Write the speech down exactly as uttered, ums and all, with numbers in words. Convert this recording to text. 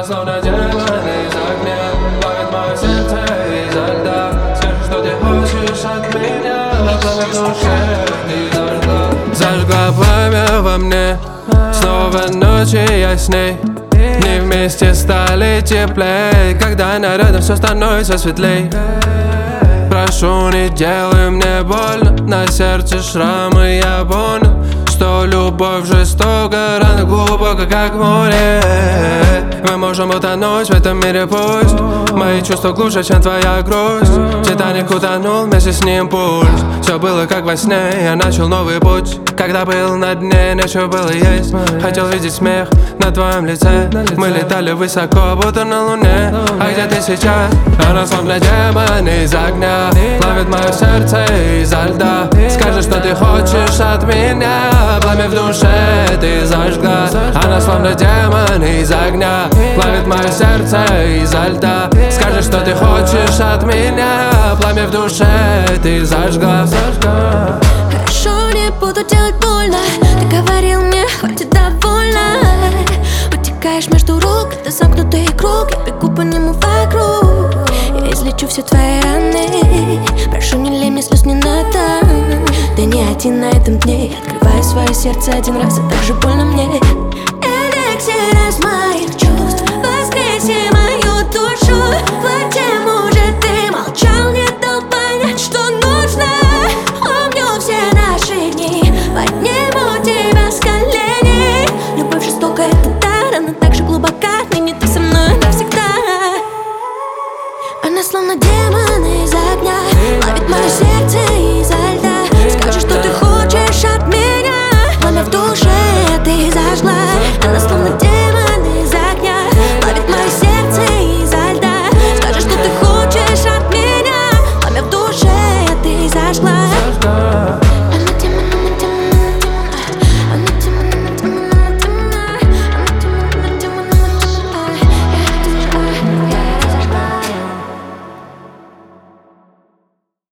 словно демон из огня, ловит мое сердце изо льда. Скажи, что ты хочешь от меня, пламя в душе ты зажгла. Зажгла пламя во мне, снова ночи я с ней. Не вместе стали теплей, когда она рядом, все становится светлей. Прошу, не делай мне больно, на сердце шрамы, я понял, что любовь жестока, рана глубоко, как море. Мы можем утонуть в этом мире, пусть мои чувства глубже, чем твоя грусть. Титаник утонул, вместе с ним пульс. Все было как во сне, я начал новый путь. Когда был на дне, нечего было есть. Хотел видеть смех на твоем лице. Мы летали высоко, будто на луне. А где ты сейчас? Она словно демон из огня, ловит мое сердце изо льда. Скажи, что ты хочешь от меня, пламя в душе ты зажгла. Она словно демон из огня, ловит мое сердце изо льда. Скажи, что ты хочешь от меня, пламя в душе ты зажгла. Хорошо, не буду делать больно. Ты говорил мне, хватит довольно. Утекаешь между рук, это замкнутый круг. Я бегу по нему вокруг. Я излечу все твои раны. Прошу, не лей мне, слез не надо. Ты не один на этом дне. Открываю свое сердце один раз, и так же больно мне. Эликсир из моих чувств, воскреси мою душу. В тему же ты молчал, не дал понять, что нужно. Помню все наши дни, подниму тебя с коленей. Любовь жестокая, это дар, она так же глубока. Ныне ты со мной навсегда. Она словно демон из огня, ловит мое сердце изо льда. Скажи, что ты хочешь от меня, пламя в душе ты зажгла. Она словно демон из огня, ловит мое сердце изо льда. Скажи, что ты хочешь от меня, пламя в душе ты зажгла.